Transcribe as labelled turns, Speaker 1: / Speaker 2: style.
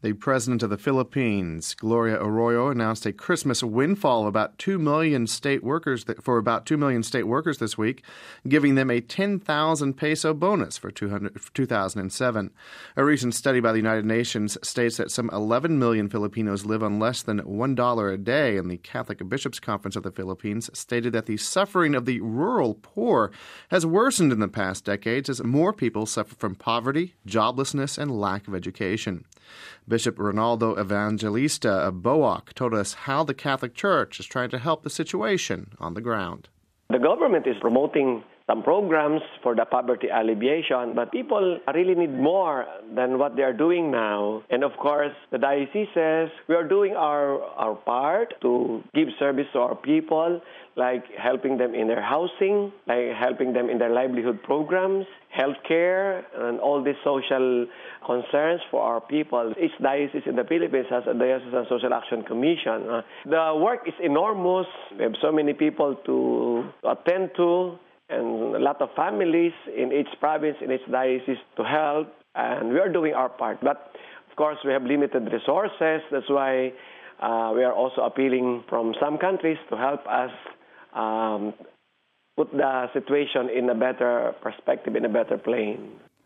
Speaker 1: The president of the Philippines, Gloria Arroyo, announced a Christmas windfall of about 2 million state workers this week, giving them a 10,000 peso bonus for 2007. A recent study by the United Nations states that some 11 million Filipinos live on less than $1 a day, and the Catholic Bishops' Conference of the Philippines stated that the suffering of the rural poor has worsened in the past decades as more people suffer from poverty, joblessness, and lack of education. Bishop Ronaldo Evangelista of BOAC told us how the Catholic Church is trying to help the situation on the ground.
Speaker 2: The government is promoting some programs for the poverty alleviation, but people really need more than what they are doing now. And of course, the dioceses, we are doing our part to give service to our people, like helping them in their housing, like helping them in their livelihood programs, healthcare, and all these social concerns for our people. Each diocese in the Philippines has a Diocesan Social Action Commission. The work is enormous. We have so many people to attend to, and a lot of families in each province, in each diocese to help, and we are doing our part. But, of course, we have limited resources. That's why we are also appealing from some countries to help us put the situation in a better perspective, in a better plane.